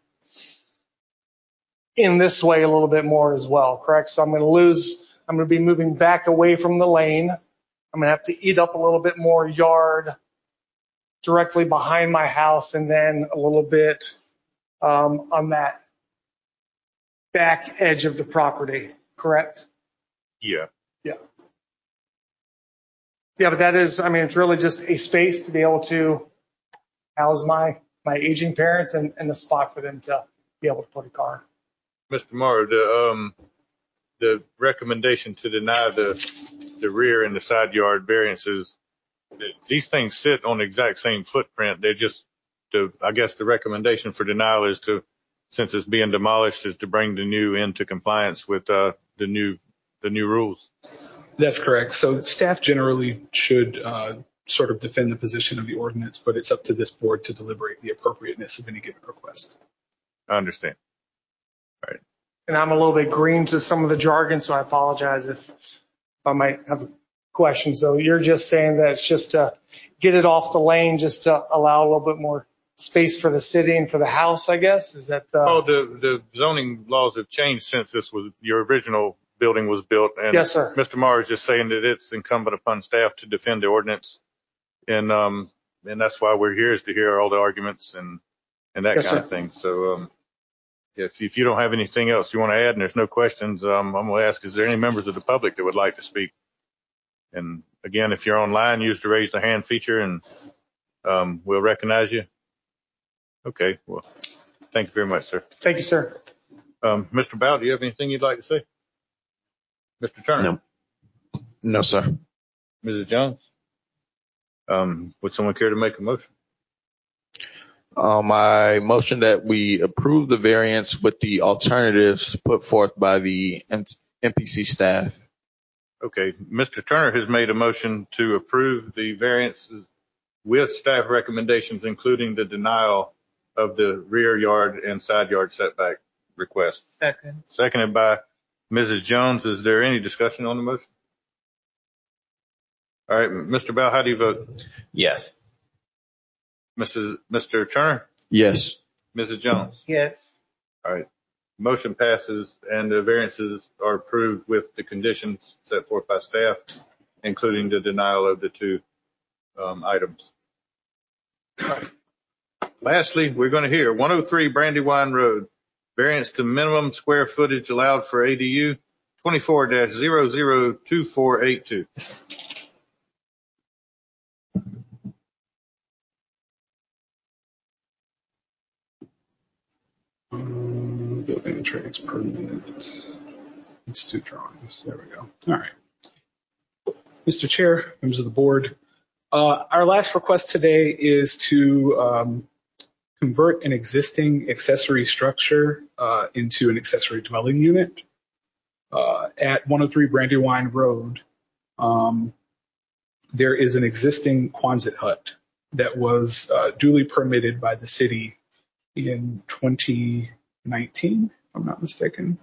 in this way a little bit more as well. Correct. So I'm going to lose, I'm going to be moving back away from the lane. I'm going to have to eat up a little bit more yard directly behind my house and then a little bit um, on that back edge of the property, correct? Yeah. Yeah. Yeah, but that is, I mean, it's really just a space to be able to house my, my aging parents and, and a spot for them to be able to put a car. Mister Morrow, the, um, the recommendation to deny the, the rear and the side yard variances, these things sit on the exact same footprint. They're just, the, I guess the recommendation for denial is to, since it's being demolished, is to bring the new into compliance with uh, the new the new rules. That's correct. So staff generally should uh, sort of defend the position of the ordinance, but it's up to this board to deliberate the appropriateness of any given request. I understand. All right. And I'm a little bit green to some of the jargon, so I apologize if I might have a question. So you're just saying that it's just to get it off the lane, just to allow a little bit more space for the city and for the house, I guess? Is that the... Oh, the, the zoning laws have changed since this was, your original building was built. And yes, sir. Mister Morrow is just saying that it's incumbent upon staff to defend the ordinance. And, um, and that's why we're here, is to hear all the arguments and, and that yes, kind sir. of thing. So, um, if, if you don't have anything else you want to add and there's no questions, um, I'm going to ask, is there any members of the public that would like to speak? And again, if you're online, use the raise the hand feature and, um, we'll recognize you. Okay. Well, thank you very much, sir. Thank you, sir. Um, Mister Bow, do you have anything you'd like to say? Mister Turner? No. No, sir. Missus Jones? Um, would someone care to make a motion? Um, I motion that we approve the variance with the alternatives put forth by the N P C staff. Okay. Mister Turner has made a motion to approve the variances with staff recommendations, including the denial of the rear yard and side yard setback request. Second. Seconded by Missus Jones. Is there any discussion on the motion? All right. Mister Bow, how do you vote? Yes. Missus Mister Turner? Yes. Missus Jones? Yes. All right. Motion passes and the variances are approved with the conditions set forth by staff, including the denial of the two um, items. Lastly, we're going to hear one oh three Brandywine Road, variance to minimum square footage allowed for A D U, twenty-four dash zero zero two four eight two. Um, building trades permit. Institute drawings. There we go. All right. Mister Chair, members of the board, uh, our last request today is to um, convert an existing accessory structure uh, into an accessory dwelling unit uh, at one oh three Brandywine Road. Um, there is an existing Quonset hut that was uh, duly permitted by the city in twenty nineteen, if I'm not mistaken.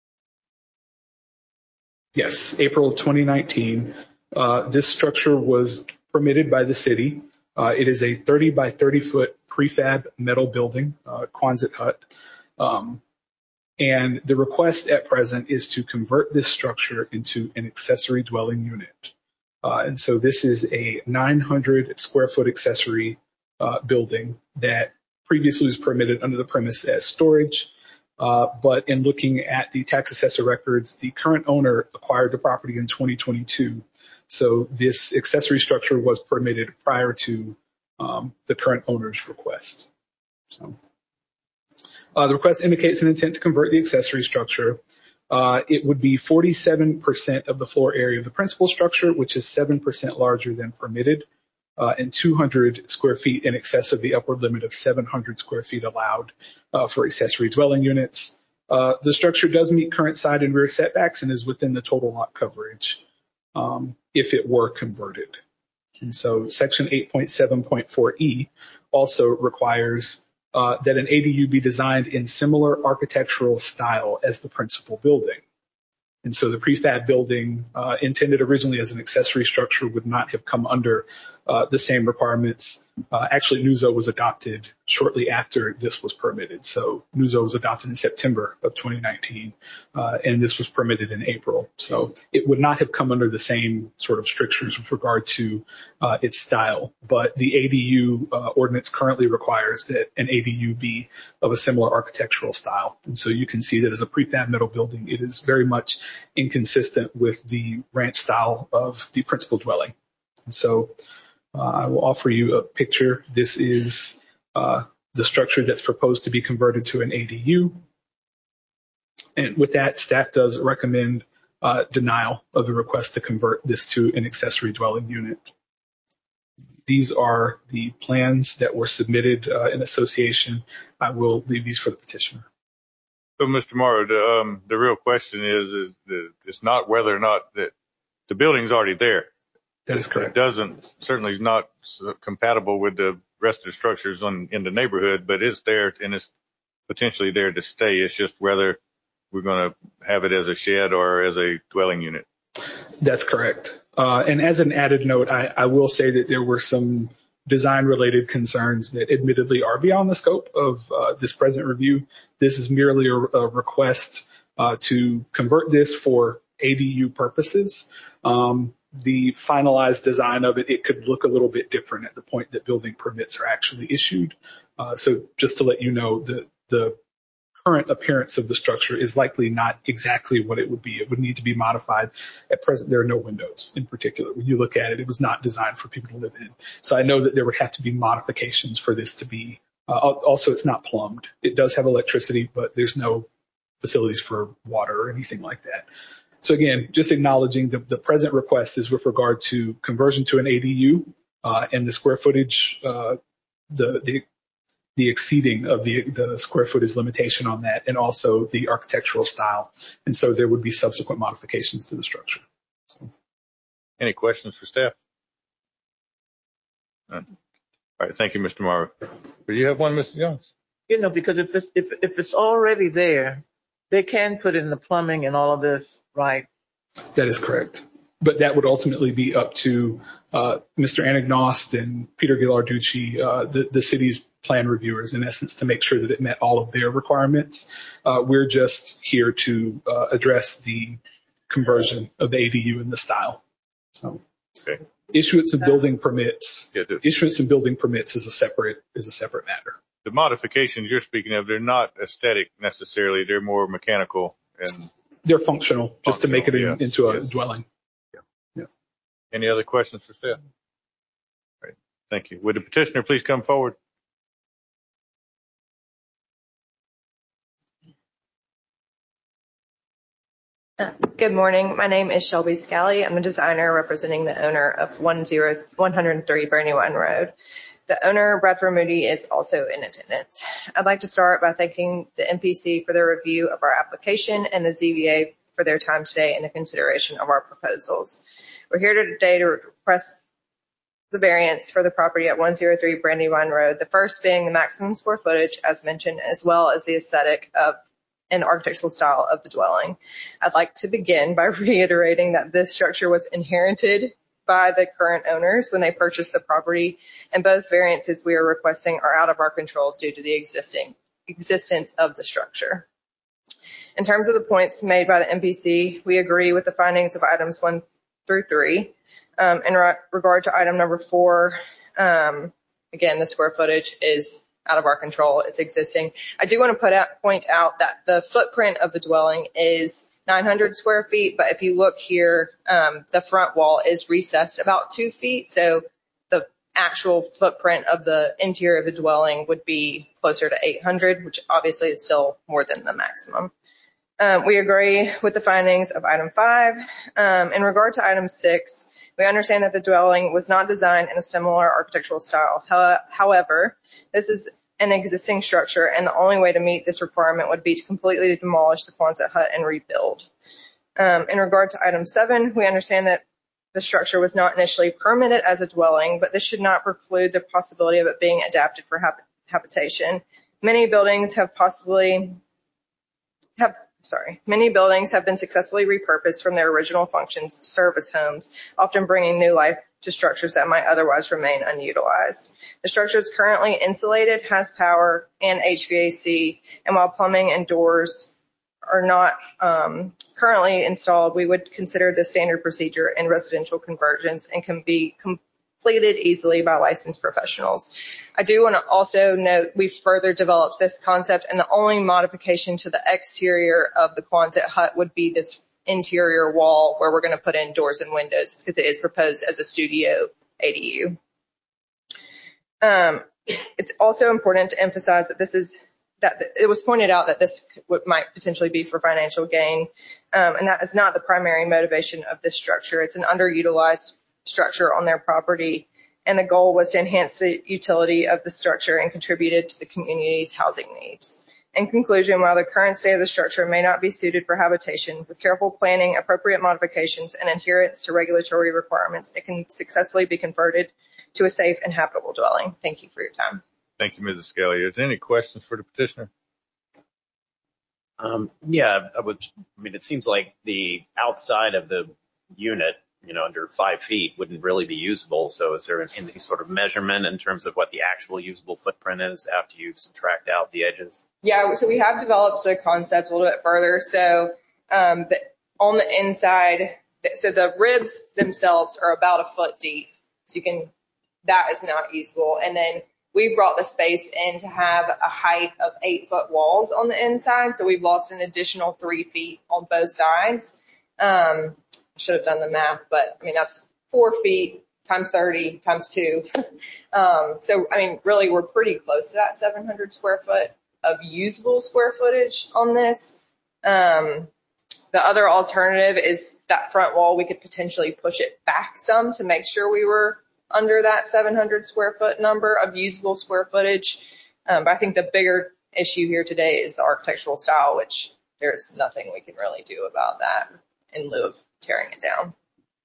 Yes, April twenty nineteen. Uh, this structure was permitted by the city. Uh, it is a thirty by thirty foot prefab metal building, uh, Quonset hut. Um, and the request at present is to convert this structure into an accessory dwelling unit. Uh, and so this is a nine hundred square foot accessory uh, building that previously was permitted under the premise as storage. Uh, but in looking at the tax assessor records, the current owner acquired the property in twenty twenty-two. So this accessory structure was permitted prior to um, the current owner's request. So uh, the request indicates an intent to convert the accessory structure. Uh, it would be forty-seven percent of the floor area of the principal structure, which is seven percent larger than permitted, uh, and two hundred square feet in excess of the upward limit of seven hundred square feet allowed uh, for accessory dwelling units. Uh, the structure does meet current side and rear setbacks and is within the total lot coverage um, if it were converted. And so section eight point seven point four E also requires uh, that an A D U be designed in similar architectural style as the principal building. And so the prefab building uh, intended originally as an accessory structure would not have come under uh, the same requirements. Uh, actually, N U Z O was adopted shortly after this was permitted. So N U Z O was adopted in September of twenty nineteen, uh, and this was permitted in April. So it would not have come under the same sort of strictures with regard to uh, its style. But the A D U uh, ordinance currently requires that an A D U be of a similar architectural style. And so you can see that as a prefab metal building, it is very much inconsistent with the ranch style of the principal dwelling. And so uh, I will offer you a picture. This is uh, the structure that's proposed to be converted to an A D U. And with that, staff does recommend uh, denial of the request to convert this to an accessory dwelling unit. These are the plans that were submitted uh, in association. I will leave these for the petitioner. So, Mister Morrow, the, um, the real question is, is the, it's not whether or not that the building's already there. That is correct. It doesn't, certainly is not compatible with the rest of the structures on, in the neighborhood, but it's there and it's potentially there to stay. It's just whether we're going to have it as a shed or as a dwelling unit. That's correct. Uh, and as an added note, I, I will say that there were some design-related concerns that admittedly are beyond the scope of uh, this present review. This is merely a, a request uh, to convert this for A D U purposes. Um, the finalized design of it, it could look a little bit different at the point that building permits are actually issued. Uh, so just to let you know, the, the current appearance of the structure is likely not exactly what it would be. It would need to be modified. At present, there are no windows in particular. When you look at it, it was not designed for people to live in. So I know that there would have to be modifications for this to be, uh, also it's not plumbed. It does have electricity, but there's no facilities for water or anything like that. So again, just acknowledging the, the present request is with regard to conversion to an A D U uh, and the square footage, uh, the, the the exceeding of the, the square footage limitation on that, and also the architectural style. And so there would be subsequent modifications to the structure. So. Any questions for staff? All right. Thank you, Mister Morrow. Do you have one, Missus Jones? You know, because if it's, if, if it's already there, they can put in the plumbing and all of this, right? That is correct. But that would ultimately be up to uh, Mister Anagnost and Peter Ghilarducci, uh, the, the city's plan reviewers, in essence, to make sure that it met all of their requirements. Uh, we're just here to uh, address the conversion of the A D U in the style. So, okay. Issuance of building permits, yeah, the, issuance of building permits is a separate is a separate matter. The modifications you're speaking of, they're not aesthetic necessarily; they're more mechanical and they're functional, functional just to make it in, yes, into a yes. dwelling. Yeah. yeah. Any other questions for staff? All right. Thank you. Would the petitioner please come forward? Good morning. My name is Shelby Scally. I'm a designer representing the owner of one oh three Brandywine Road. The owner, Bradford Moody, is also in attendance. I'd like to start by thanking the M P C for their review of our application and the Z B A for their time today and the consideration of our proposals. We're here today to request the variance for the property at one oh three Brandywine Road, the first being the maximum square footage, as mentioned, as well as the aesthetic of and architectural style of the dwelling. I'd like to begin by reiterating that this structure was inherited by the current owners when they purchased the property, and both variances we are requesting are out of our control due to the existing existence of the structure. In terms of the points made by the M P C, we agree with the findings of items one through three. Um, in re- regard to item number four, um, again, the square footage is out of our control. It's existing. I do want to put out, point out that the footprint of the dwelling is nine hundred square feet, but if you look here, um, the front wall is recessed about two feet. So the actual footprint of the interior of the dwelling would be closer to eight hundred, which obviously is still more than the maximum. Um, we agree with the findings of item five. Um, in regard to item six, we understand that the dwelling was not designed in a similar architectural style. However, this is an existing structure, and the only way to meet this requirement would be to completely demolish the Quonset hut and rebuild. Um, in regard to item seven, we understand that the structure was not initially permitted as a dwelling, but this should not preclude the possibility of it being adapted for hab- habitation. Many buildings have possibly have Sorry, many buildings have been successfully repurposed from their original functions to serve as homes, often bringing new life to structures that might otherwise remain unutilized. The structure is currently insulated, has power and H V A C, and while plumbing and doors are not um, currently installed, we would consider the standard procedure in residential conversions and can be completed easily by licensed professionals. I do want to also note we've further developed this concept, and the only modification to the exterior of the Quonset hut would be this interior wall where we're going to put in doors and windows because it is proposed as a studio A D U. Um, it's also important to emphasize that this is that it was pointed out that this might potentially be for financial gain, um, and that is not the primary motivation of this structure. It's an underutilized structure on their property, and the goal was to enhance the utility of the structure and contributed to the community's housing needs. In conclusion, while the current state of the structure may not be suited for habitation, with careful planning, appropriate modifications, and adherence to regulatory requirements, it can successfully be converted to a safe and habitable dwelling. Thank you for your time. Thank you, Missus Scally. Is there any questions for the petitioner? Um, yeah, I would. I mean, it seems like the outside of the unit, you know, under five feet wouldn't really be usable. So is there any sort of measurement in terms of what the actual usable footprint is after you subtract out the edges? Yeah, so we have developed the concept a little bit further. So um, the, on the inside, so the ribs themselves are about a foot deep. So you can, that is not usable. And then we brought the space in to have a height of eight foot walls on the inside. So we've lost an additional three feet on both sides. Um, I should have done the math, but I mean, that's four feet times thirty times two. um, so, I mean, really, we're pretty close to that seven hundred square foot of usable square footage on this. Um, the other alternative is that front wall. We could potentially push it back some to make sure we were under that seven hundred square foot number of usable square footage. Um, but I think the bigger issue here today is the architectural style, which there's nothing we can really do about that in lieu of tearing it down.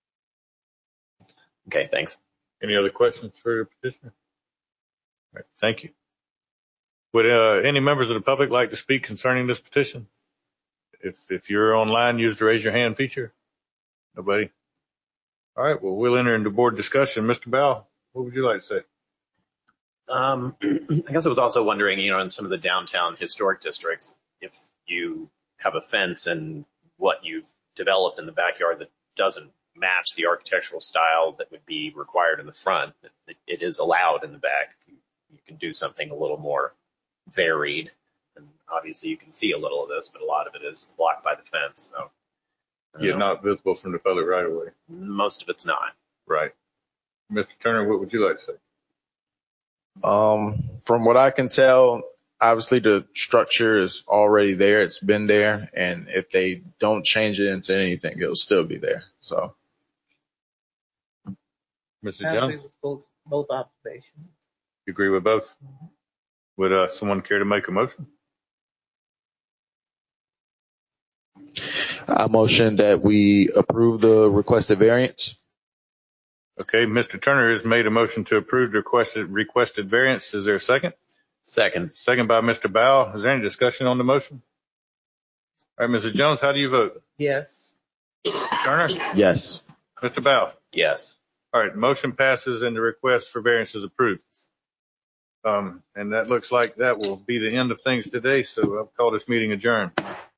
Okay, thanks. Any other questions for the petitioner? All right, thank you. Would uh, any members of the public like to speak concerning this petition? If if you're online, use the raise your hand feature. Nobody? All right, well, we'll enter into board discussion. Mister Bell, what would you like to say? Um, I guess I was also wondering, you know, in some of the downtown historic districts, if you have a fence and what you've developed in the backyard that doesn't match the architectural style that would be required in the front, it, it is allowed in the back. You, you can do something a little more varied. And obviously you can see a little of this, but a lot of it is blocked by the fence. So, Yeah, know. not visible from the public right away. Most of it's not. Right. Mister Turner, what would you like to say? Um, from what I can tell, obviously the structure is already there. It's been there. And if they don't change it into anything, it'll still be there. So. Mister I agree Jones, with both, both observations. you agree with both? Would uh, someone care to make a motion? I motion that we approve the requested variance. Okay, Mister Turner has made a motion to approve the requested requested variance. Is there a second? Second. Second by Mister Bow. Is there any discussion on the motion? All right, Missus Jones, how do you vote? Yes. Mister Turner? Yes. Mister Bow? Yes. All right, motion passes and the request for variance is approved. Um, and that looks like that will be the end of things today, so I'll call this meeting adjourned.